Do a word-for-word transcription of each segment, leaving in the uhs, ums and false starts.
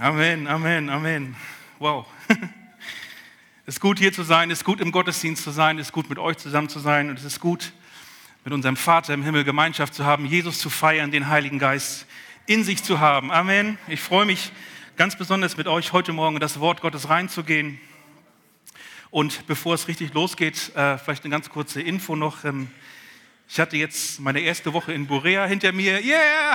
Amen, Amen, Amen. Wow. Es ist gut, hier zu sein, es ist gut, im Gottesdienst zu sein, es ist gut, mit euch zusammen zu sein und es ist gut, mit unserem Vater im Himmel Gemeinschaft zu haben, Jesus zu feiern, den Heiligen Geist in sich zu haben. Amen. Ich freue mich ganz besonders, mit euch heute Morgen in das Wort Gottes reinzugehen. Und bevor es richtig losgeht, äh, vielleicht eine ganz kurze Info noch. Ähm, ich hatte jetzt meine erste Woche in Borea hinter mir. Yeah!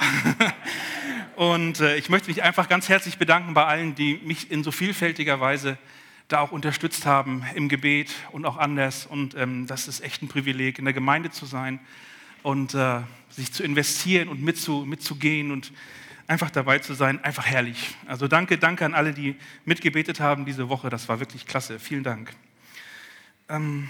Und äh, ich möchte mich einfach ganz herzlich bedanken bei allen, die mich in so vielfältiger Weise da auch unterstützt haben im Gebet und auch anders. Und ähm, das ist echt ein Privileg, in der Gemeinde zu sein und äh, sich zu investieren und mitzu, mitzugehen und einfach dabei zu sein. Einfach herrlich. Also danke, danke an alle, die mitgebetet haben diese Woche. Das war wirklich klasse. Vielen Dank. Ähm,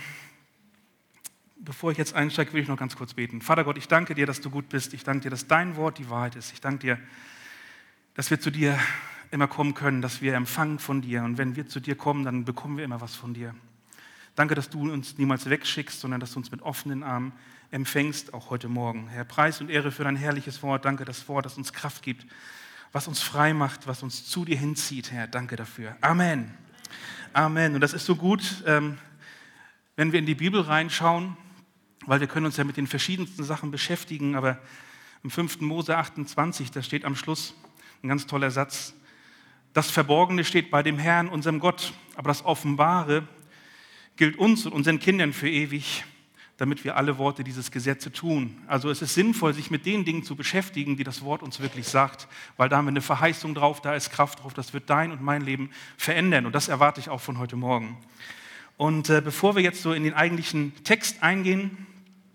bevor ich jetzt einsteige, will ich noch ganz kurz beten. Vater Gott, ich danke dir, dass du gut bist. Ich danke dir, dass dein Wort die Wahrheit ist. Ich danke dir, dass wir zu dir immer kommen können, dass wir empfangen von dir. Und wenn wir zu dir kommen, dann bekommen wir immer was von dir. Danke, dass du uns niemals wegschickst, sondern dass du uns mit offenen Armen empfängst, auch heute Morgen. Herr, Preis und Ehre für dein herrliches Wort. Danke, das Wort, das uns Kraft gibt, was uns frei macht, was uns zu dir hinzieht. Herr, danke dafür. Amen. Amen. Und das ist so gut, ähm, wenn wir in die Bibel reinschauen, weil wir können uns ja mit den verschiedensten Sachen beschäftigen, aber im fünften Mose achtundzwanzig, da steht am Schluss ein ganz toller Satz: Das Verborgene steht bei dem Herrn, unserem Gott, aber das Offenbare gilt uns und unseren Kindern für ewig, damit wir alle Worte dieses Gesetzes tun. Also es ist sinnvoll, sich mit den Dingen zu beschäftigen, die das Wort uns wirklich sagt, weil da haben wir eine Verheißung drauf, da ist Kraft drauf, das wird dein und mein Leben verändern und das erwarte ich auch von heute Morgen. Und äh, bevor wir jetzt so in den eigentlichen Text eingehen,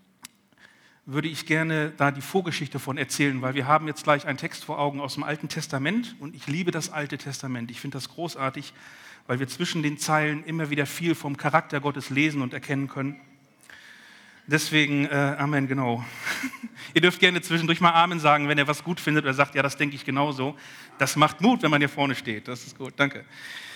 würde ich gerne da die Vorgeschichte von erzählen, weil wir haben jetzt gleich einen Text vor Augen aus dem Alten Testament und ich liebe das Alte Testament. Ich finde das großartig, weil wir zwischen den Zeilen immer wieder viel vom Charakter Gottes lesen und erkennen können. Deswegen, äh, Amen, genau. Ihr dürft gerne zwischendurch mal Amen sagen, wenn ihr was gut findet oder sagt, ja, das denke ich genauso. Das macht Mut, wenn man hier vorne steht. Das ist gut, danke.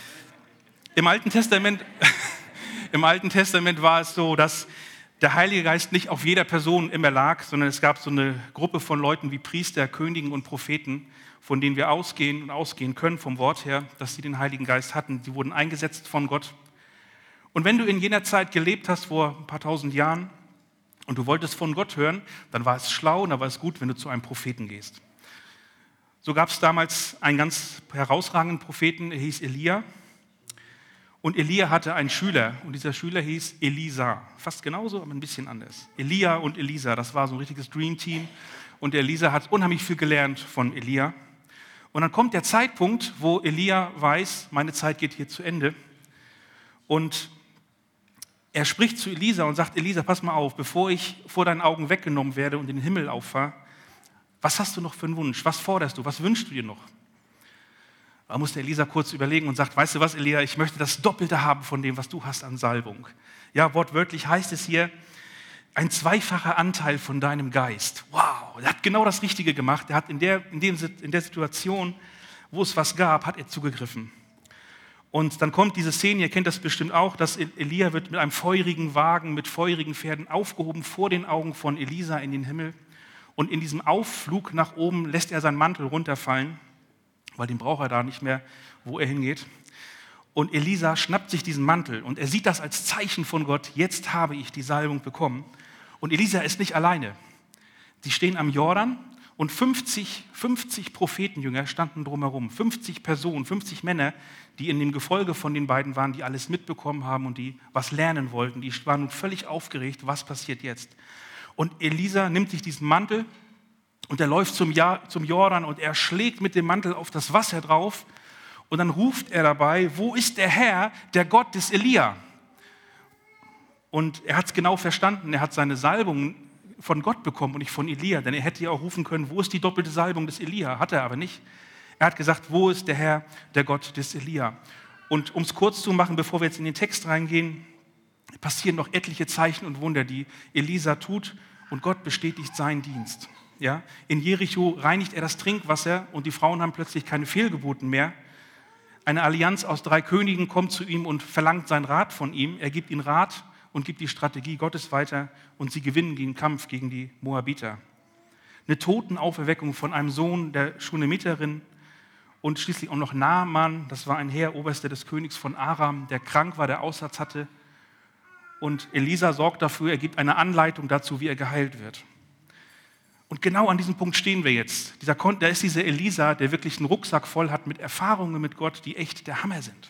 Im Alten Testament, im Alten Testament war es so, dass der Heilige Geist nicht auf jeder Person immer lag, sondern es gab so eine Gruppe von Leuten wie Priester, Königen und Propheten, von denen wir ausgehen und ausgehen können vom Wort her, dass sie den Heiligen Geist hatten. Die wurden eingesetzt von Gott. Und wenn du in jener Zeit gelebt hast, vor ein paar tausend Jahren, und du wolltest von Gott hören, dann war es schlau und dann war es gut, wenn du zu einem Propheten gehst. So gab es damals einen ganz herausragenden Propheten, er hieß Elia. Und Elia hatte einen Schüler und dieser Schüler hieß Elisa. Fast genauso, aber ein bisschen anders. Elia und Elisa, das war so ein richtiges Dream Team. Und Elisa hat unheimlich viel gelernt von Elia. Und dann kommt der Zeitpunkt, wo Elia weiß, meine Zeit geht hier zu Ende. Und er spricht zu Elisa und sagt, Elisa, pass mal auf, bevor ich vor deinen Augen weggenommen werde und in den Himmel auffahre, was hast du noch für einen Wunsch? Was forderst du? Was wünschst du dir noch? Da musste Elisa kurz überlegen und sagt, weißt du was, Elia, ich möchte das Doppelte haben von dem, was du hast an Salbung. Ja, wortwörtlich heißt es hier, ein zweifacher Anteil von deinem Geist. Wow, er hat genau das Richtige gemacht. Er hat in der, in dem, in der Situation, wo es was gab, hat er zugegriffen. Und dann kommt diese Szene, ihr kennt das bestimmt auch, dass Elia wird mit einem feurigen Wagen, mit feurigen Pferden aufgehoben vor den Augen von Elisa in den Himmel. Und in diesem Aufflug nach oben lässt er seinen Mantel runterfallen, weil den braucht er da nicht mehr, wo er hingeht. Und Elisa schnappt sich diesen Mantel und er sieht das als Zeichen von Gott, jetzt habe ich die Salbung bekommen. Und Elisa ist nicht alleine. Sie stehen am Jordan und fünfzig, fünfzig Prophetenjünger standen drumherum. fünfzig Personen, fünfzig Männer, die in dem Gefolge von den beiden waren, die alles mitbekommen haben und die was lernen wollten. Die waren nun völlig aufgeregt, was passiert jetzt. Und Elisa nimmt sich diesen Mantel und er läuft zum, ja- zum Jordan und er schlägt mit dem Mantel auf das Wasser drauf und dann ruft er dabei, wo ist der Herr, der Gott des Elia? Und er hat es genau verstanden, er hat seine Salbung von Gott bekommen und nicht von Elia, denn er hätte ja auch rufen können, wo ist die doppelte Salbung des Elia? Hat er aber nicht. Er hat gesagt, wo ist der Herr, der Gott des Elia? Und um es kurz zu machen, bevor wir jetzt in den Text reingehen, passieren noch etliche Zeichen und Wunder, die Elisa tut und Gott bestätigt seinen Dienst. Ja, in Jericho reinigt er das Trinkwasser und die Frauen haben plötzlich keine Fehlgeburten mehr. Eine Allianz aus drei Königen kommt zu ihm und verlangt seinen Rat von ihm. Er gibt ihnen Rat und gibt die Strategie Gottes weiter und sie gewinnen den Kampf gegen die Moabiter. Eine Totenauferweckung von einem Sohn der Schunemiterin Und schließlich auch noch Naaman, das war ein Heeroberster des Königs von Aram, der krank war, der Aussatz hatte. Und Elisa sorgt dafür, er gibt eine Anleitung dazu, wie er geheilt wird. Und genau an diesem Punkt stehen wir jetzt. Dieser, da ist dieser Elisa, der wirklich einen Rucksack voll hat mit Erfahrungen mit Gott, die echt der Hammer sind.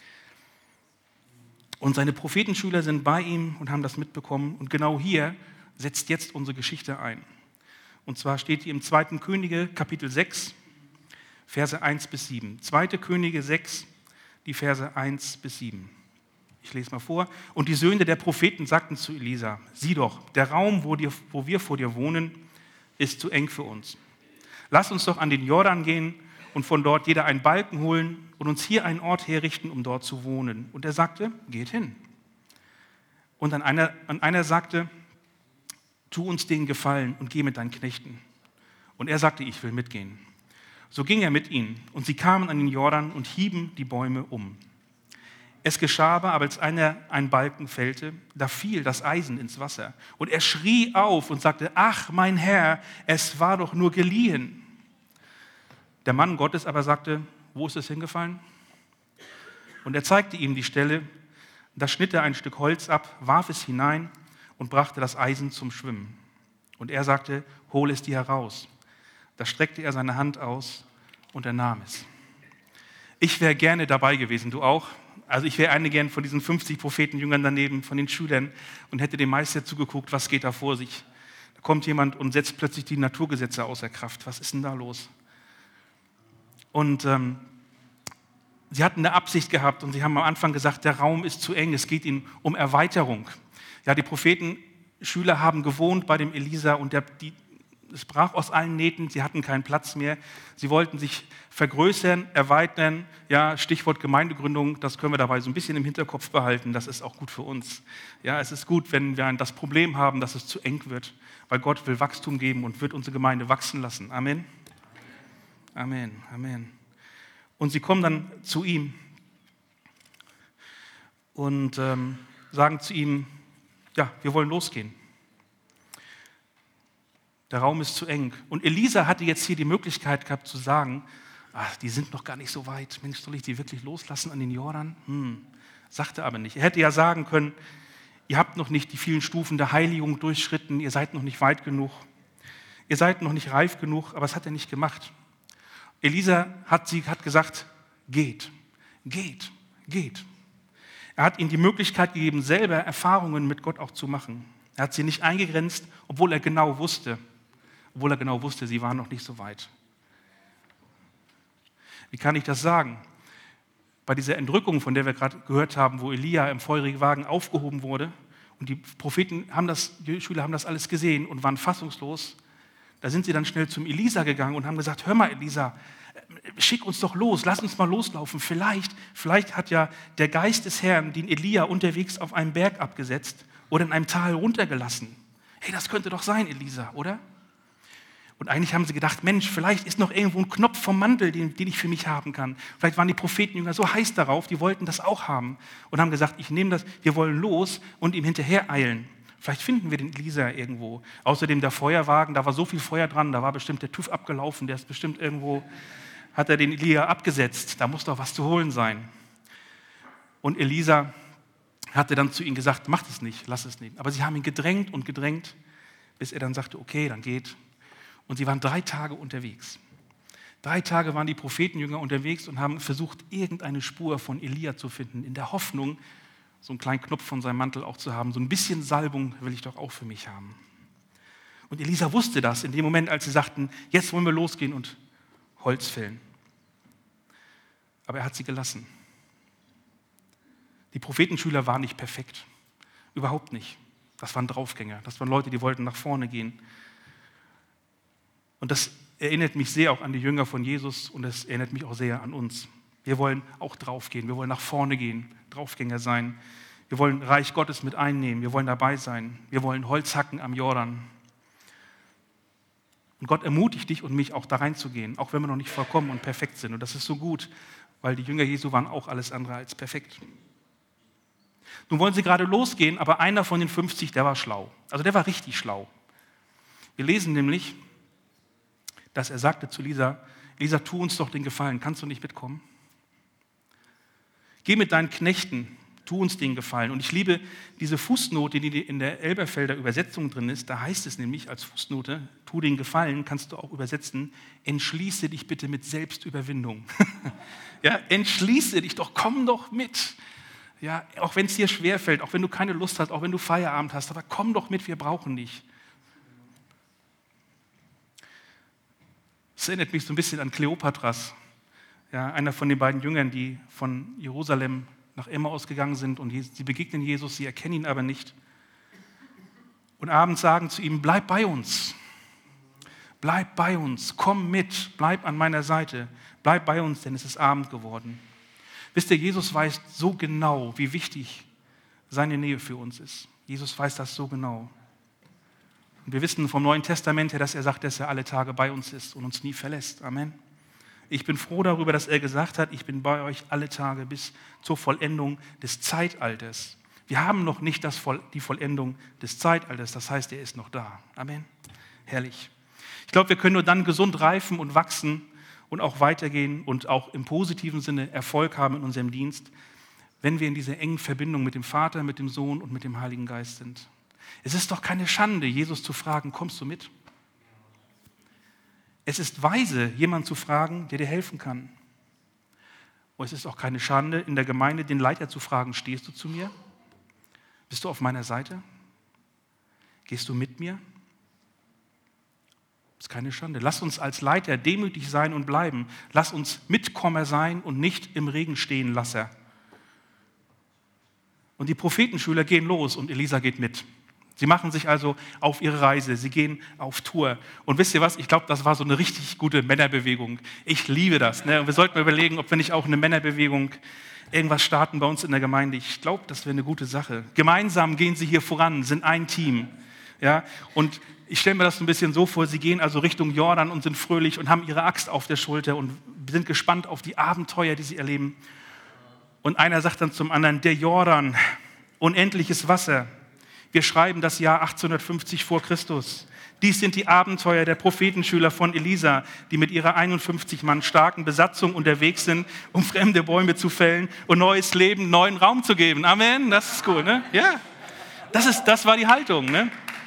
Und seine Prophetenschüler sind bei ihm und haben das mitbekommen. Und genau hier setzt jetzt unsere Geschichte ein. Und zwar steht die im zweiten Könige, Kapitel sechs, Verse eins bis sieben. zweite Könige sechs, die Verse eins bis sieben. Ich lese mal vor. Und die Söhne der Propheten sagten zu Elisa, sieh doch, der Raum, wo, dir, wo wir vor dir wohnen, ist zu eng für uns. Lass uns doch an den Jordan gehen und von dort jeder einen Balken holen und uns hier einen Ort herrichten, um dort zu wohnen. Und er sagte, geht hin. Und dann einer, und einer sagte, tu uns den Gefallen und geh mit deinen Knechten. Und er sagte, ich will mitgehen. So ging er mit ihnen und sie kamen an den Jordan und hieben die Bäume um. Es geschah aber, als einer einen Balken fällte, da fiel das Eisen ins Wasser. Und er schrie auf und sagte, ach mein Herr, es war doch nur geliehen. Der Mann Gottes aber sagte, wo ist es hingefallen? Und er zeigte ihm die Stelle, da schnitt er ein Stück Holz ab, warf es hinein und brachte das Eisen zum Schwimmen. Und er sagte, hol es dir heraus. Da streckte er seine Hand aus und er nahm es. Ich wäre gerne dabei gewesen, du auch? Also ich wäre eine gern von diesen fünfzig Prophetenjüngern daneben, von den Schülern und hätte dem Meister zugeguckt, was geht da vor sich. Da kommt jemand und setzt plötzlich die Naturgesetze außer Kraft. Was ist denn da los? Und ähm, sie hatten eine Absicht gehabt und sie haben am Anfang gesagt, der Raum ist zu eng, es geht ihnen um Erweiterung. Ja, die Prophetenschüler haben gewohnt bei dem Elisa und der, die, es brach aus allen Nähten, sie hatten keinen Platz mehr. Sie wollten sich vergrößern, erweitern. Ja, Stichwort Gemeindegründung, das können wir dabei so ein bisschen im Hinterkopf behalten. Das ist auch gut für uns. Ja, es ist gut, wenn wir das Problem haben, dass es zu eng wird, weil Gott will Wachstum geben und wird unsere Gemeinde wachsen lassen. Amen. Amen. Amen. Und sie kommen dann zu ihm und ähm, sagen zu ihm, ja, wir wollen losgehen. Der Raum ist zu eng. Und Elisa hatte jetzt hier die Möglichkeit gehabt zu sagen, ach, die sind noch gar nicht so weit. Mensch, soll ich die wirklich loslassen an den Jordan? Hm, sagte aber nicht. Er hätte ja sagen können, ihr habt noch nicht die vielen Stufen der Heiligung durchschritten, ihr seid noch nicht weit genug, ihr seid noch nicht reif genug, aber das hat er nicht gemacht. Elisa hat, sie, hat gesagt, geht, geht, geht. Er hat ihnen die Möglichkeit gegeben, selber Erfahrungen mit Gott auch zu machen. Er hat sie nicht eingegrenzt, obwohl er genau wusste, obwohl er genau wusste, sie waren noch nicht so weit. Wie kann ich das sagen? Bei dieser Entrückung, von der wir gerade gehört haben, wo Elia im feurigen Wagen aufgehoben wurde und die Propheten haben das, die Schüler haben das alles gesehen und waren fassungslos, da sind sie dann schnell zum Elisa gegangen und haben gesagt, hör mal Elisa, schick uns doch los, lass uns mal loslaufen. Vielleicht, vielleicht hat ja der Geist des Herrn den Elia unterwegs auf einem Berg abgesetzt oder in einem Tal runtergelassen. Hey, das könnte doch sein, Elisa, oder? Und eigentlich haben sie gedacht, Mensch, vielleicht ist noch irgendwo ein Knopf vom Mantel, den, den ich für mich haben kann. Vielleicht waren die Prophetenjünger so heiß darauf, die wollten das auch haben und haben gesagt, ich nehme das, wir wollen los und ihm hinterher eilen. Vielleicht finden wir den Elisa irgendwo. Außerdem der Feuerwagen, da war so viel Feuer dran, da war bestimmt der TÜV abgelaufen, der ist bestimmt irgendwo, hat er den Elia abgesetzt. Da muss doch was zu holen sein. Und Elisa hatte dann zu ihnen gesagt, macht es nicht, lass es nicht. Aber sie haben ihn gedrängt und gedrängt, bis er dann sagte, okay, dann geht. Und sie waren drei Tage unterwegs. Drei Tage waren die Prophetenjünger unterwegs und haben versucht, irgendeine Spur von Elia zu finden, in der Hoffnung, so einen kleinen Knopf von seinem Mantel auch zu haben. So ein bisschen Salbung will ich doch auch für mich haben. Und Elisa wusste das in dem Moment, als sie sagten, jetzt wollen wir losgehen und Holz fällen. Aber er hat sie gelassen. Die Prophetenschüler waren nicht perfekt. Überhaupt nicht. Das waren Draufgänger. Das waren Leute, die wollten nach vorne gehen. Und das erinnert mich sehr auch an die Jünger von Jesus und das erinnert mich auch sehr an uns. Wir wollen auch draufgehen, wir wollen nach vorne gehen, Draufgänger sein. Wir wollen Reich Gottes mit einnehmen, wir wollen dabei sein. Wir wollen Holz hacken am Jordan. Und Gott ermutigt dich und mich auch da reinzugehen, auch wenn wir noch nicht vollkommen und perfekt sind. Und das ist so gut, weil die Jünger Jesu waren auch alles andere als perfekt. Nun wollen sie gerade losgehen, aber einer von den fünfzig, der war schlau. Also der war richtig schlau. Wir lesen nämlich, dass er sagte zu Elisa, Elisa, tu uns doch den Gefallen, kannst du nicht mitkommen? Geh mit deinen Knechten, tu uns den Gefallen. Und ich liebe diese Fußnote, die in der Elberfelder Übersetzung drin ist. Da heißt es nämlich als Fußnote, tu den Gefallen, kannst du auch übersetzen, entschließe dich bitte mit Selbstüberwindung. Ja, entschließe dich doch, komm doch mit. Ja, auch wenn es dir schwerfällt, auch wenn du keine Lust hast, auch wenn du Feierabend hast, aber komm doch mit, wir brauchen dich. Das erinnert mich so ein bisschen an Kleopatras, ja, einer von den beiden Jüngern, die von Jerusalem nach Emmaus gegangen sind und sie begegnen Jesus, sie erkennen ihn aber nicht. Und abends sagen zu ihm, bleib bei uns, bleib bei uns, komm mit, bleib an meiner Seite, bleib bei uns, denn es ist Abend geworden. Wisst ihr, Jesus weiß so genau, wie wichtig seine Nähe für uns ist. Jesus weiß das so genau. Und wir wissen vom Neuen Testament her, dass er sagt, dass er alle Tage bei uns ist und uns nie verlässt. Amen. Ich bin froh darüber, dass er gesagt hat, ich bin bei euch alle Tage bis zur Vollendung des Zeitalters. Wir haben noch nicht das Voll, die Vollendung des Zeitalters, das heißt, er ist noch da. Amen. Herrlich. Ich glaube, wir können nur dann gesund reifen und wachsen und auch weitergehen und auch im positiven Sinne Erfolg haben in unserem Dienst, wenn wir in dieser engen Verbindung mit dem Vater, mit dem Sohn und mit dem Heiligen Geist sind. Es ist doch keine Schande, Jesus zu fragen, kommst du mit? Es ist weise, jemanden zu fragen, der dir helfen kann. Und es ist auch keine Schande, in der Gemeinde den Leiter zu fragen, stehst du zu mir? Bist du auf meiner Seite? Gehst du mit mir? Das ist keine Schande. Lass uns als Leiter demütig sein und bleiben. Lass uns Mitkommer sein und nicht im Regen stehen Lasser. Und die Prophetenschüler gehen los und Elisa geht mit. Sie machen sich also auf ihre Reise, sie gehen auf Tour. Und wisst ihr was, ich glaube, das war so eine richtig gute Männerbewegung. Ich liebe das. Ne? Und wir sollten mal überlegen, ob wir nicht auch eine Männerbewegung irgendwas starten bei uns in der Gemeinde. Ich glaube, das wäre eine gute Sache. Gemeinsam gehen sie hier voran, sind ein Team. Ja? Und ich stelle mir das ein bisschen so vor, sie gehen also Richtung Jordan und sind fröhlich und haben ihre Axt auf der Schulter und sind gespannt auf die Abenteuer, die sie erleben. Und einer sagt dann zum anderen, der Jordan, unendliches Wasser. Wir schreiben das Jahr achtzehnhundertfünfzig vor Christus. Dies sind die Abenteuer der Prophetenschüler von Elisa, die mit ihrer einundfünfzig Mann starken Besatzung unterwegs sind, um fremde Bäume zu fällen und neues Leben, neuen Raum zu geben. Amen, das ist cool, ne? Ja, das, ist, das war die Haltung, ne?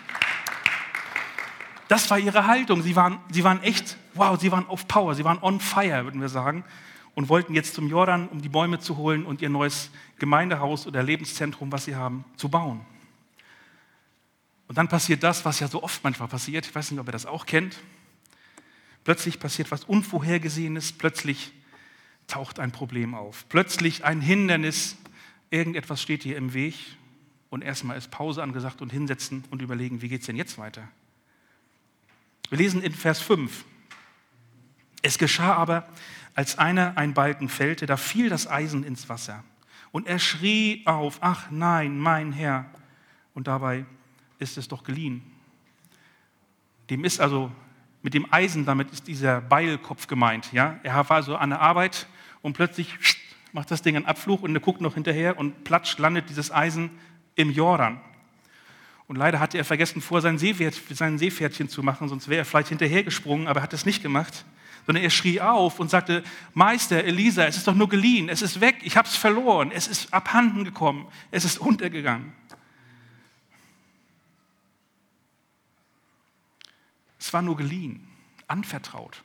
Das war ihre Haltung. Sie waren, sie waren echt, wow, sie waren auf Power, sie waren on fire, würden wir sagen, und wollten jetzt zum Jordan, um die Bäume zu holen und ihr neues Gemeindehaus oder Lebenszentrum, was sie haben, zu bauen. Und dann passiert das, was ja so oft manchmal passiert. Ich weiß nicht, ob ihr das auch kennt. Plötzlich passiert was Unvorhergesehenes. Plötzlich taucht ein Problem auf. Plötzlich ein Hindernis. Irgendetwas steht hier im Weg. Und erstmal ist Pause angesagt und hinsetzen und überlegen, wie geht es denn jetzt weiter? Wir lesen in Vers fünf. Es geschah aber, als einer einen Balken fällte, da fiel das Eisen ins Wasser. Und er schrie auf, ach nein, mein Herr. Und dabei ist es doch geliehen. Dem ist also, mit dem Eisen, damit ist dieser Beilkopf gemeint. Ja? Er war also an der Arbeit und plötzlich macht das Ding einen Abflug und er guckt noch hinterher und platsch landet dieses Eisen im Jordan. Und leider hatte er vergessen, vor sein Seepferd, sein Seepferdchen zu machen, sonst wäre er vielleicht hinterhergesprungen, aber er hat es nicht gemacht. Sondern er schrie auf und sagte, Meister, Elisa, es ist doch nur geliehen, es ist weg, ich habe es verloren, es ist abhanden gekommen, es ist untergegangen. Es war nur geliehen, anvertraut.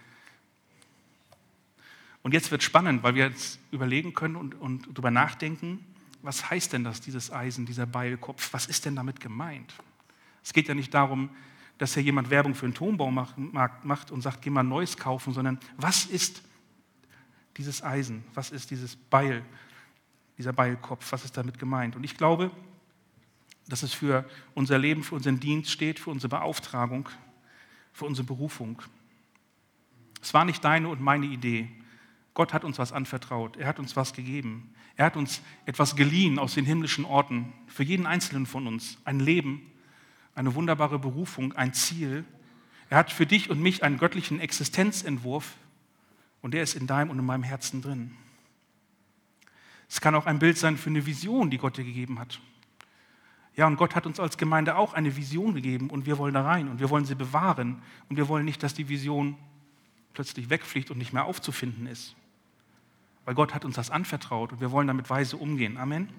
Und jetzt wird es spannend, weil wir jetzt überlegen können und, und darüber nachdenken, was heißt denn das, dieses Eisen, dieser Beilkopf? Was ist denn damit gemeint? Es geht ja nicht darum, dass hier jemand Werbung für einen Turmbaumarkt macht und sagt, geh mal ein neues kaufen, sondern was ist dieses Eisen? Was ist dieses Beil, dieser Beilkopf? Was ist damit gemeint? Und ich glaube, dass es für unser Leben, für unseren Dienst steht, für unsere Beauftragung, für unsere Berufung. Es war nicht deine und meine Idee. Gott hat uns was anvertraut. Er hat uns was gegeben. Er hat uns etwas geliehen aus den himmlischen Orten. Für jeden Einzelnen von uns. Ein Leben, eine wunderbare Berufung, ein Ziel. Er hat für dich und mich einen göttlichen Existenzentwurf und der ist in deinem und in meinem Herzen drin. Es kann auch ein Bild sein für eine Vision, die Gott dir gegeben hat. Ja, und Gott hat uns als Gemeinde auch eine Vision gegeben und wir wollen da rein und wir wollen sie bewahren und wir wollen nicht, dass die Vision plötzlich wegfliegt und nicht mehr aufzufinden ist. Weil Gott hat uns das anvertraut und wir wollen damit weise umgehen. Amen.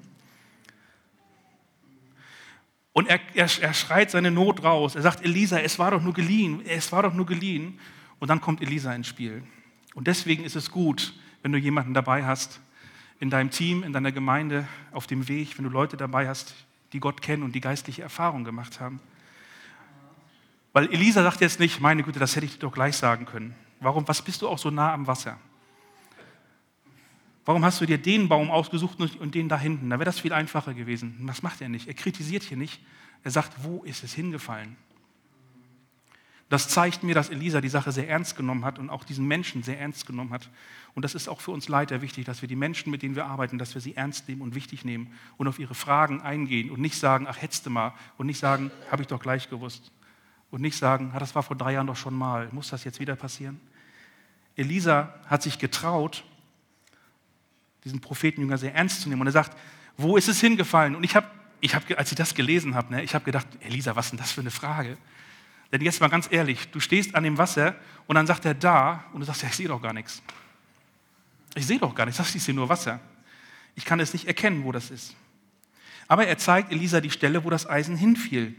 Und er, er, er schreit seine Not raus. Er sagt, Elisa, es war doch nur geliehen. Es war doch nur geliehen. Und dann kommt Elisa ins Spiel. Und deswegen ist es gut, wenn du jemanden dabei hast, in deinem Team, in deiner Gemeinde, auf dem Weg, wenn du Leute dabei hast, die Gott kennen und die geistliche Erfahrung gemacht haben. Weil Elisa sagt jetzt nicht, meine Güte, das hätte ich dir doch gleich sagen können. Warum, was bist du auch so nah am Wasser? Warum hast du dir den Baum ausgesucht und den da hinten? Da wäre das viel einfacher gewesen. Was macht er nicht? Er kritisiert hier nicht. Er sagt, wo ist es hingefallen? Das zeigt mir, dass Elisa die Sache sehr ernst genommen hat und auch diesen Menschen sehr ernst genommen hat. Und das ist auch für uns Leiter wichtig, dass wir die Menschen, mit denen wir arbeiten, dass wir sie ernst nehmen und wichtig nehmen und auf ihre Fragen eingehen und nicht sagen, ach, hättest du mal. Und nicht sagen, habe ich doch gleich gewusst. Und nicht sagen, ah, das war vor drei Jahren doch schon mal. Muss das jetzt wieder passieren? Elisa hat sich getraut, diesen Prophetenjünger sehr ernst zu nehmen. Und er sagt, wo ist es hingefallen? Und ich habe, ich hab, als ich das gelesen habe, ne, ich habe gedacht, Elisa, was ist denn das für eine Frage? Denn jetzt mal ganz ehrlich, du stehst an dem Wasser und dann sagt er da und du sagst, ja, ich sehe doch gar nichts. Ich sehe doch gar nichts, das ist hier nur Wasser. Ich kann es nicht erkennen, wo das ist. Aber er zeigt Elisa die Stelle, wo das Eisen hinfiel.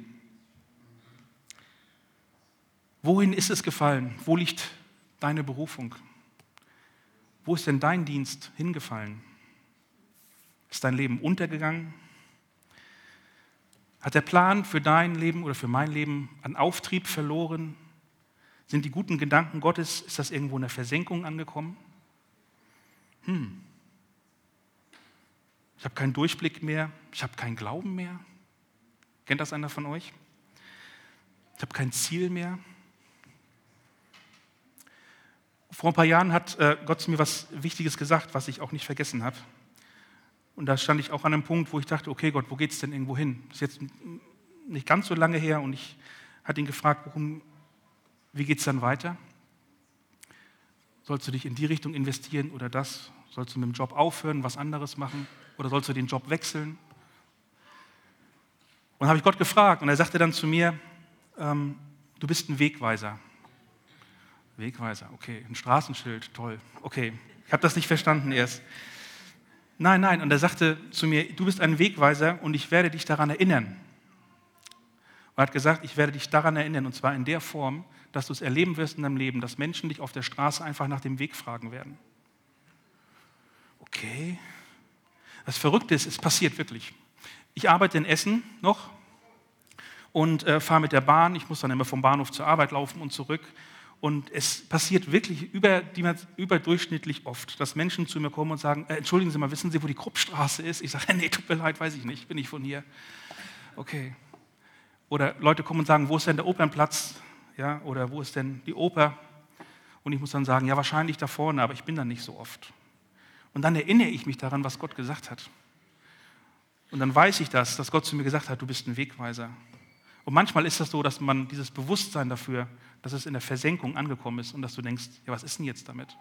Wohin ist es gefallen? Wo liegt deine Berufung? Wo ist denn dein Dienst hingefallen? Ist dein Leben untergegangen? Hat der Plan für dein Leben oder für mein Leben an Auftrieb verloren? Sind die guten Gedanken Gottes, ist das irgendwo in der Versenkung angekommen? Hm. Ich habe keinen Durchblick mehr, ich habe keinen Glauben mehr. Kennt das einer von euch? Ich habe kein Ziel mehr. Vor ein paar Jahren hat äh, Gott zu mir was Wichtiges gesagt, was ich auch nicht vergessen habe. Und da stand ich auch an einem Punkt, wo ich dachte, okay Gott, wo geht es denn irgendwo hin? Das ist jetzt nicht ganz so lange her und ich hatte ihn gefragt, worum, wie geht es dann weiter? Sollst du dich in die Richtung investieren oder das? Sollst du mit dem Job aufhören, was anderes machen? Oder sollst du den Job wechseln? Und dann habe ich Gott gefragt und er sagte dann zu mir, ähm, du bist ein Wegweiser. Wegweiser, okay, ein Straßenschild, toll, okay, ich habe das nicht verstanden erst. Nein, nein, und er sagte zu mir, du bist ein Wegweiser und ich werde dich daran erinnern. Und er hat gesagt, ich werde dich daran erinnern und zwar in der Form, dass du es erleben wirst in deinem Leben, dass Menschen dich auf der Straße einfach nach dem Weg fragen werden. Okay, das Verrückte ist, es passiert wirklich. Ich arbeite in Essen noch und äh, fahre mit der Bahn, ich muss dann immer vom Bahnhof zur Arbeit laufen und zurück. Und es passiert wirklich über, überdurchschnittlich oft, dass Menschen zu mir kommen und sagen, äh, entschuldigen Sie mal, wissen Sie, wo die Kruppstraße ist? Ich sage, nee, tut mir leid, weiß ich nicht, bin ich von hier. Okay. Oder Leute kommen und sagen, wo ist denn der Opernplatz? Ja, oder wo ist denn die Oper? Und ich muss dann sagen, ja, wahrscheinlich da vorne, aber ich bin da nicht so oft. Und dann erinnere ich mich daran, was Gott gesagt hat. Und dann weiß ich das, dass Gott zu mir gesagt hat, du bist ein Wegweiser. Und manchmal ist das so, dass man dieses Bewusstsein dafür, dass es in der Versenkung angekommen ist und dass du denkst, ja, was ist denn jetzt damit?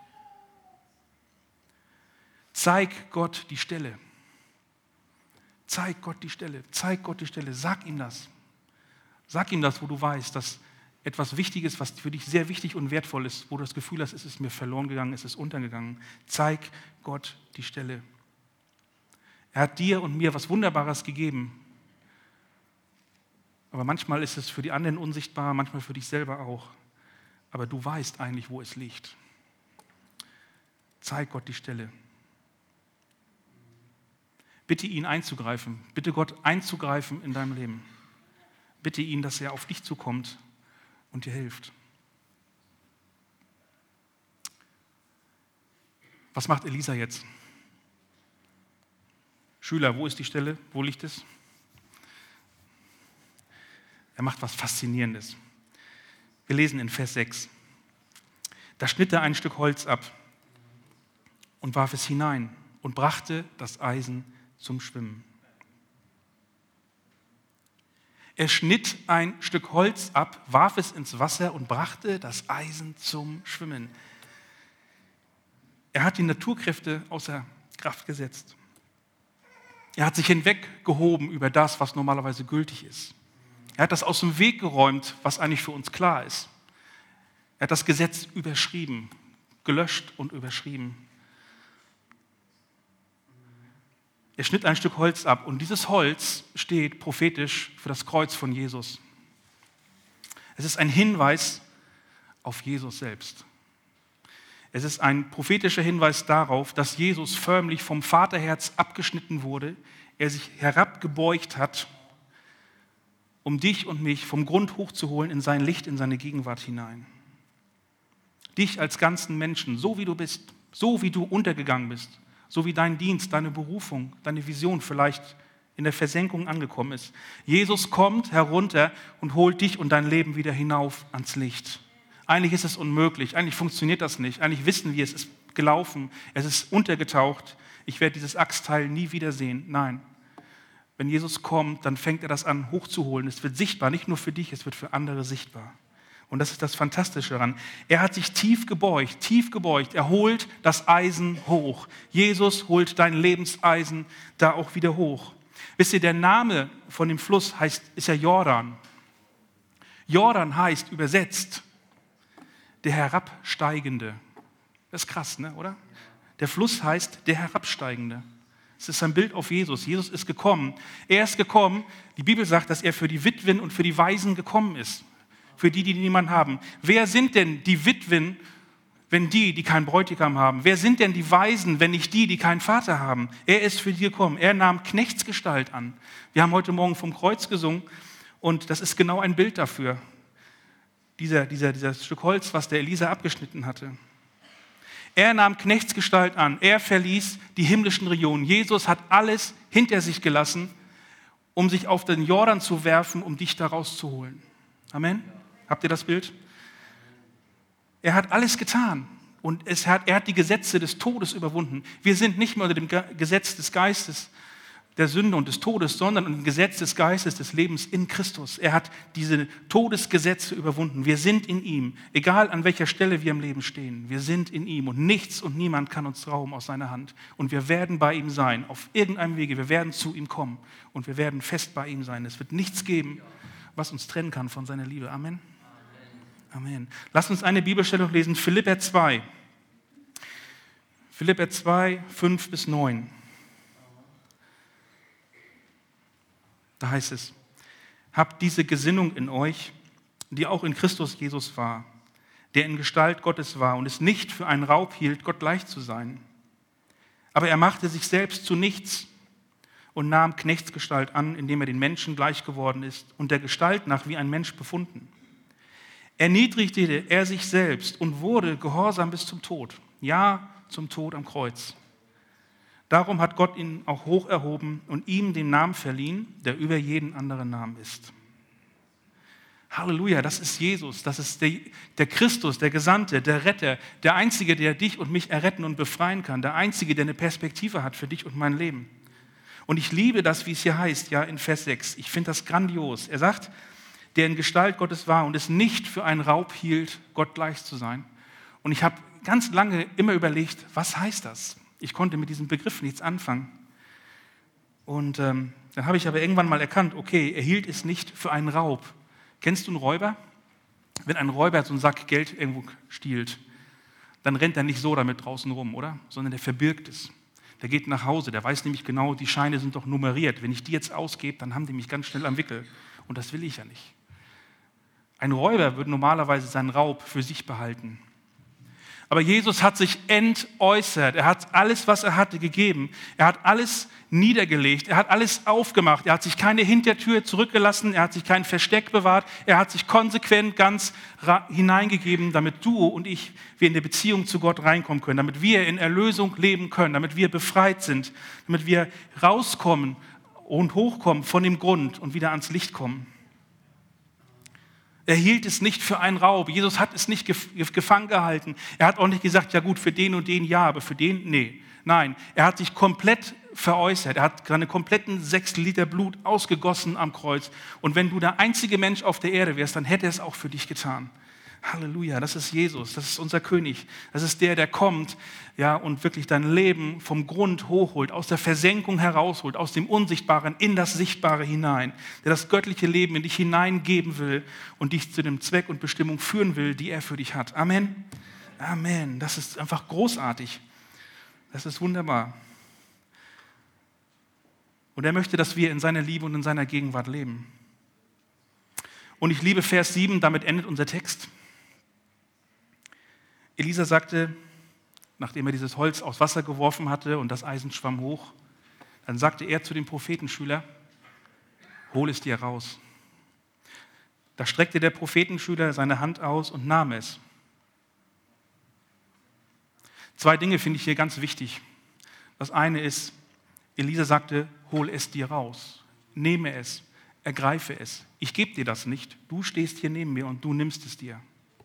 Zeig Gott die Stelle. Zeig Gott die Stelle. Zeig Gott die Stelle. Sag ihm das. Sag ihm das, wo du weißt, dass etwas Wichtiges, was für dich sehr wichtig und wertvoll ist, wo du das Gefühl hast, es ist mir verloren gegangen, es ist untergegangen. Zeig Gott die Stelle. Er hat dir und mir was Wunderbares gegeben. Aber manchmal ist es für die anderen unsichtbar, manchmal für dich selber auch. Aber du weißt eigentlich, wo es liegt. Zeig Gott die Stelle. Bitte ihn einzugreifen. Bitte Gott einzugreifen in deinem Leben. Bitte ihn, dass er auf dich zukommt und dir hilft. Was macht Elisa jetzt? Schüler, wo ist die Stelle? Wo liegt es? Er macht was Faszinierendes. Wir lesen in Vers sechs. Da schnitt er ein Stück Holz ab und warf es hinein und brachte das Eisen zum Schwimmen. Er schnitt ein Stück Holz ab, warf es ins Wasser und brachte das Eisen zum Schwimmen. Er hat die Naturkräfte außer Kraft gesetzt. Er hat sich hinweggehoben über das, was normalerweise gültig ist. Er hat das aus dem Weg geräumt, was eigentlich für uns klar ist. Er hat das Gesetz überschrieben, gelöscht und überschrieben. Er schnitt ein Stück Holz ab und dieses Holz steht prophetisch für das Kreuz von Jesus. Es ist ein Hinweis auf Jesus selbst. Es ist ein prophetischer Hinweis darauf, dass Jesus förmlich vom Vaterherz abgeschnitten wurde, er sich herabgebeugt hat, um dich und mich vom Grund hochzuholen in sein Licht, in seine Gegenwart hinein. Dich als ganzen Menschen, so wie du bist, so wie du untergegangen bist, so wie dein Dienst, deine Berufung, deine Vision vielleicht in der Versenkung angekommen ist. Jesus kommt herunter und holt dich und dein Leben wieder hinauf ans Licht. Eigentlich ist es unmöglich, eigentlich funktioniert das nicht, eigentlich wissen wir, es ist gelaufen, es ist untergetaucht, ich werde dieses Achsteil nie wiedersehen. Nein, wenn Jesus kommt, dann fängt er das an hochzuholen. Es wird sichtbar, nicht nur für dich, es wird für andere sichtbar. Und das ist das Fantastische daran. Er hat sich tief gebeugt, tief gebeugt. Er holt das Eisen hoch. Jesus holt dein Lebenseisen da auch wieder hoch. Wisst ihr, der Name von dem Fluss heißt, ist ja Jordan. Jordan heißt übersetzt der Herabsteigende. Das ist krass, ne, oder? Der Fluss heißt der Herabsteigende. Es ist ein Bild auf Jesus. Jesus ist gekommen. Er ist gekommen. Die Bibel sagt, dass er für die Witwen und für die Waisen gekommen ist. Für die, die niemanden haben. Wer sind denn die Witwen, wenn die, die keinen Bräutigam haben? Wer sind denn die Waisen, wenn nicht die, die keinen Vater haben? Er ist für die gekommen. Er nahm Knechtsgestalt an. Wir haben heute Morgen vom Kreuz gesungen und das ist genau ein Bild dafür. Dieser, dieser, dieser Stück Holz, was der Elisa abgeschnitten hatte. Er nahm Knechtsgestalt an. Er verließ die himmlischen Regionen. Jesus hat alles hinter sich gelassen, um sich auf den Jordan zu werfen, um dich da rauszuholen. Amen. Habt ihr das Bild? Er hat alles getan und es hat, er hat die Gesetze des Todes überwunden. Wir sind nicht mehr unter dem Gesetz des Geistes, der Sünde und des Todes, sondern unter dem Gesetz des Geistes des Lebens in Christus. Er hat diese Todesgesetze überwunden. Wir sind in ihm, egal an welcher Stelle wir im Leben stehen. Wir sind in ihm und nichts und niemand kann uns rauben aus seiner Hand. Und wir werden bei ihm sein, auf irgendeinem Wege. Wir werden zu ihm kommen und wir werden fest bei ihm sein. Es wird nichts geben, was uns trennen kann von seiner Liebe. Amen. Amen. Lass uns eine Bibelstelle lesen, Philipper zwei. Philipper zwei, fünf bis neun. Da heißt es, habt diese Gesinnung in euch, die auch in Christus Jesus war, der in Gestalt Gottes war und es nicht für einen Raub hielt, Gott gleich zu sein. Aber er machte sich selbst zu nichts und nahm Knechtsgestalt an, indem er den Menschen gleich geworden ist und der Gestalt nach wie ein Mensch befunden. Erniedrigte er sich selbst und wurde gehorsam bis zum Tod, ja, zum Tod am Kreuz. Darum hat Gott ihn auch hoch erhoben und ihm den Namen verliehen, der über jeden anderen Namen ist. Halleluja, das ist Jesus, das ist der, der Christus, der Gesandte, der Retter, der Einzige, der dich und mich erretten und befreien kann, der Einzige, der eine Perspektive hat für dich und mein Leben. Und ich liebe das, wie es hier heißt, ja, in Vers sechs. Ich finde das grandios. Er sagt, der in Gestalt Gottes war und es nicht für einen Raub hielt, Gott gleich zu sein. Und ich habe ganz lange immer überlegt, was heißt das? Ich konnte mit diesem Begriff nichts anfangen. Und ähm, dann habe ich aber irgendwann mal erkannt, okay, er hielt es nicht für einen Raub. Kennst du einen Räuber? Wenn ein Räuber so einen Sack Geld irgendwo stiehlt, dann rennt er nicht so damit draußen rum, oder? Sondern der verbirgt es. Der geht nach Hause, der weiß nämlich genau, die Scheine sind doch nummeriert. Wenn ich die jetzt ausgebe, dann haben die mich ganz schnell am Wickel. Und das will ich ja nicht. Ein Räuber würde normalerweise seinen Raub für sich behalten. Aber Jesus hat sich entäußert. Er hat alles, was er hatte, gegeben. Er hat alles niedergelegt. Er hat alles aufgemacht. Er hat sich keine Hintertür zurückgelassen. Er hat sich kein Versteck bewahrt. Er hat sich konsequent ganz hineingegeben, damit du und ich, wir in die Beziehung zu Gott reinkommen können, damit wir in Erlösung leben können, damit wir befreit sind, damit wir rauskommen und hochkommen von dem Grund und wieder ans Licht kommen. Er hielt es nicht für einen Raub. Jesus hat es nicht gefangen gehalten. Er hat auch nicht gesagt, ja gut, für den und den ja, aber für den, nee. Nein, er hat sich komplett veräußert. Er hat seine kompletten sechs Liter Blut ausgegossen am Kreuz. Und wenn du der einzige Mensch auf der Erde wärst, dann hätte er es auch für dich getan. Halleluja, das ist Jesus, das ist unser König. Das ist der, der kommt, ja, und wirklich dein Leben vom Grund hochholt, aus der Versenkung herausholt, aus dem Unsichtbaren in das Sichtbare hinein, der das göttliche Leben in dich hineingeben will und dich zu dem Zweck und Bestimmung führen will, die er für dich hat. Amen. Amen. Das ist einfach großartig. Das ist wunderbar. Und er möchte, dass wir in seiner Liebe und in seiner Gegenwart leben. Und ich liebe Vers sieben, damit endet unser Text. Elisa sagte, nachdem er dieses Holz aufs Wasser geworfen hatte und das Eisen schwamm hoch, dann sagte er zu dem Prophetenschüler, hol es dir raus. Da streckte der Prophetenschüler seine Hand aus und nahm es. Zwei Dinge finde ich hier ganz wichtig. Das eine ist, Elisa sagte, hol es dir raus, nehme es, ergreife es. Ich gebe dir das nicht, du stehst hier neben mir und du nimmst es dir.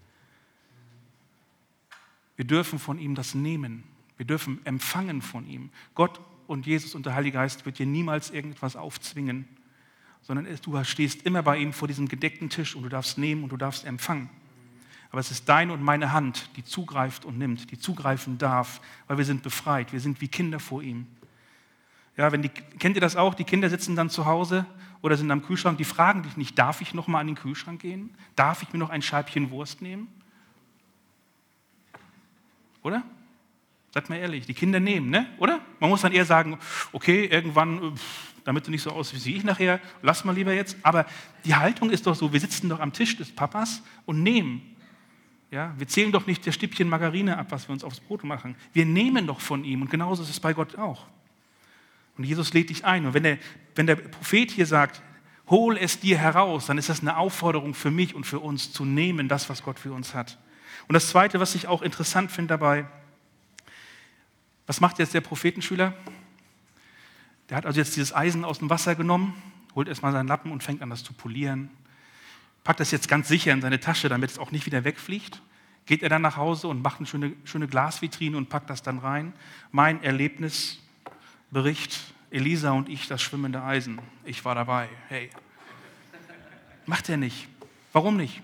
Wir dürfen von ihm das nehmen. Wir dürfen empfangen von ihm. Gott und Jesus und der Heilige Geist wird dir niemals irgendetwas aufzwingen, sondern du stehst immer bei ihm vor diesem gedeckten Tisch und du darfst nehmen und du darfst empfangen. Aber es ist deine und meine Hand, die zugreift und nimmt, die zugreifen darf, weil wir sind befreit. Wir sind wie Kinder vor ihm. Ja, wenn die, kennt ihr das auch? Die Kinder sitzen dann zu Hause oder sind am Kühlschrank, die fragen dich nicht, darf ich noch mal an den Kühlschrank gehen? Darf ich mir noch ein Scheibchen Wurst nehmen? Oder? Seid mal ehrlich, die Kinder nehmen, ne? Oder? Man muss dann eher sagen, okay, irgendwann, damit du nicht so aussiehst wie ich nachher, lass mal lieber jetzt. Aber die Haltung ist doch so, wir sitzen doch am Tisch des Papas und nehmen. Ja, wir zählen doch nicht das Stückchen Margarine ab, was wir uns aufs Brot machen. Wir nehmen doch von ihm und genauso ist es bei Gott auch. Und Jesus lädt dich ein. Und wenn der, wenn der Prophet hier sagt, hol es dir heraus, dann ist das eine Aufforderung für mich und für uns zu nehmen, das, was Gott für uns hat. Und das Zweite, was ich auch interessant finde dabei, was macht jetzt der Prophetenschüler? Der hat also jetzt dieses Eisen aus dem Wasser genommen, holt erstmal seinen Lappen und fängt an, das zu polieren. Packt das jetzt ganz sicher in seine Tasche, damit es auch nicht wieder wegfliegt. Geht er dann nach Hause und macht eine schöne, schöne Glasvitrine und packt das dann rein. Mein Erlebnisbericht, Elisa und ich, das schwimmende Eisen. Ich war dabei, hey. Macht er nicht. Warum nicht?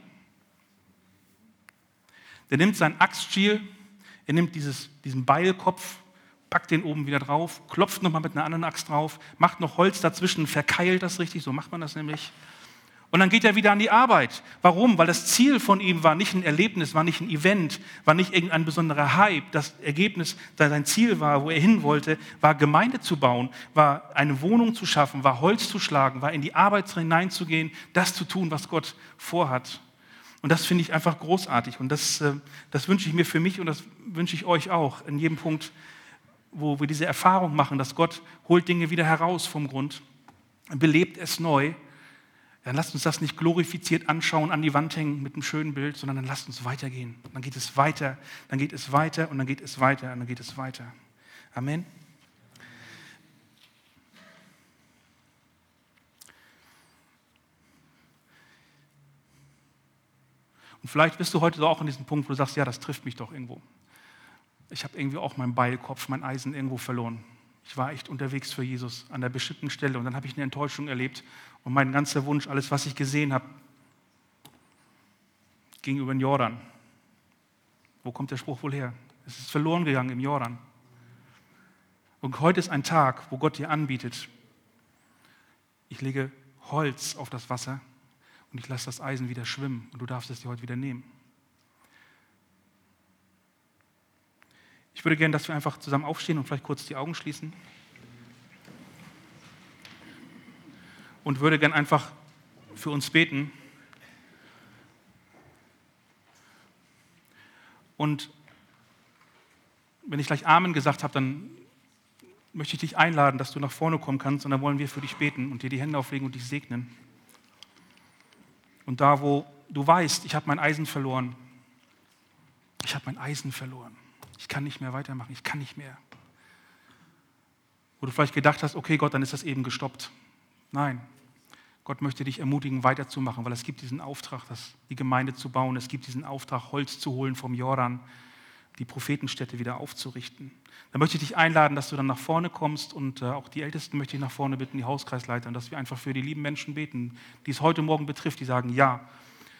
Der nimmt seinen Axtstiel, er nimmt dieses, diesen Beilkopf, packt den oben wieder drauf, klopft nochmal mit einer anderen Axt drauf, macht noch Holz dazwischen, verkeilt das richtig, so macht man das nämlich. Und dann geht er wieder an die Arbeit. Warum? Weil das Ziel von ihm war nicht ein Erlebnis, war nicht ein Event, war nicht irgendein besonderer Hype. Das Ergebnis, sein Ziel war, wo er hin wollte, war Gemeinde zu bauen, war eine Wohnung zu schaffen, war Holz zu schlagen, war in die Arbeit hineinzugehen, das zu tun, was Gott vorhat. Und das finde ich einfach großartig und das, das wünsche ich mir für mich und das wünsche ich euch auch in jedem Punkt, wo wir diese Erfahrung machen, dass Gott holt Dinge wieder heraus vom Grund, belebt es neu. Dann lasst uns das nicht glorifiziert anschauen, an die Wand hängen mit einem schönen Bild, sondern dann lasst uns weitergehen. Dann geht es weiter, dann geht es weiter und dann geht es weiter und dann geht es weiter. Amen. Und vielleicht bist du heute auch an diesem Punkt, wo du sagst, ja, das trifft mich doch irgendwo. Ich habe irgendwie auch meinen Beilkopf, mein Eisen irgendwo verloren. Ich war echt unterwegs für Jesus an der bestimmten Stelle und dann habe ich eine Enttäuschung erlebt und mein ganzer Wunsch, alles, was ich gesehen habe, ging über den Jordan. Wo kommt der Spruch wohl her? Es ist verloren gegangen im Jordan. Und heute ist ein Tag, wo Gott dir anbietet, ich lege Holz auf das Wasser und ich lasse das Eisen wieder schwimmen und du darfst es dir heute wieder nehmen. Ich würde gerne, dass wir einfach zusammen aufstehen und vielleicht kurz die Augen schließen. Und würde gerne einfach für uns beten. Und wenn ich gleich Amen gesagt habe, dann möchte ich dich einladen, dass du nach vorne kommen kannst und dann wollen wir für dich beten und dir die Hände auflegen und dich segnen. Und da, wo du weißt, ich habe mein Eisen verloren, ich habe mein Eisen verloren, ich kann nicht mehr weitermachen, ich kann nicht mehr. Wo du vielleicht gedacht hast, okay Gott, dann ist das eben gestoppt. Nein, Gott möchte dich ermutigen, weiterzumachen, weil es gibt diesen Auftrag, das, die Gemeinde zu bauen, es gibt diesen Auftrag, Holz zu holen vom Jordan, die Prophetenstätte wieder aufzurichten. Da möchte ich dich einladen, dass du dann nach vorne kommst und äh, auch die Ältesten möchte ich nach vorne bitten, die Hauskreisleiter, und dass wir einfach für die lieben Menschen beten, die es heute Morgen betrifft, die sagen, ja,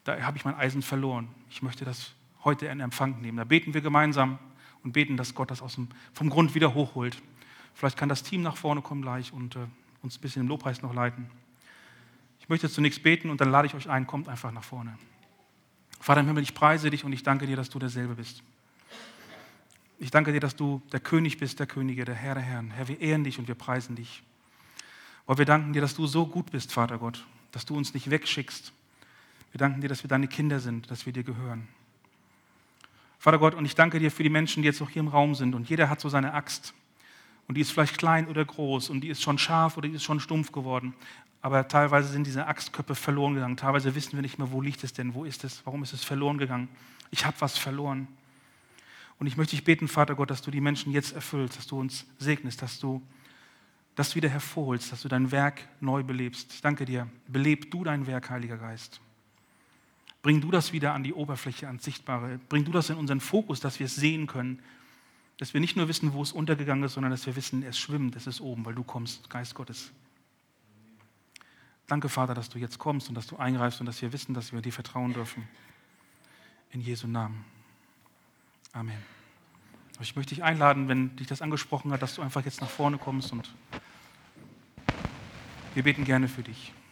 da habe ich mein Eisen verloren. Ich möchte das heute in Empfang nehmen. Da beten wir gemeinsam und beten, dass Gott das aus dem, vom Grund wieder hochholt. Vielleicht kann das Team nach vorne kommen gleich und äh, uns ein bisschen im Lobpreis noch leiten. Ich möchte zunächst beten und dann lade ich euch ein, kommt einfach nach vorne. Vater im Himmel, ich preise dich und ich danke dir, dass du derselbe bist. Ich danke dir, dass du der König bist, der Könige, der Herr der Herren. Herr, wir ehren dich und wir preisen dich. Und wir danken dir, dass du so gut bist, Vater Gott, dass du uns nicht wegschickst. Wir danken dir, dass wir deine Kinder sind, dass wir dir gehören. Vater Gott, und ich danke dir für die Menschen, die jetzt auch hier im Raum sind. Und jeder hat so seine Axt. Und die ist vielleicht klein oder groß und die ist schon scharf oder die ist schon stumpf geworden. Aber teilweise sind diese Axtköpfe verloren gegangen. Teilweise wissen wir nicht mehr, wo liegt es denn, wo ist es, warum ist es verloren gegangen. Ich habe was verloren. Und ich möchte dich beten, Vater Gott, dass du die Menschen jetzt erfüllst, dass du uns segnest, dass du das wieder hervorholst, dass du dein Werk neu belebst. Ich danke dir, beleb du dein Werk, Heiliger Geist. Bring du das wieder an die Oberfläche, ans Sichtbare. Bring du das in unseren Fokus, dass wir es sehen können, dass wir nicht nur wissen, wo es untergegangen ist, sondern dass wir wissen, es schwimmt, es ist oben, weil du kommst, Geist Gottes. Danke, Vater, dass du jetzt kommst und dass du eingreifst und dass wir wissen, dass wir dir vertrauen dürfen. In Jesu Namen. Amen. Ich möchte dich einladen, wenn dich das angesprochen hat, dass du einfach jetzt nach vorne kommst und wir beten gerne für dich.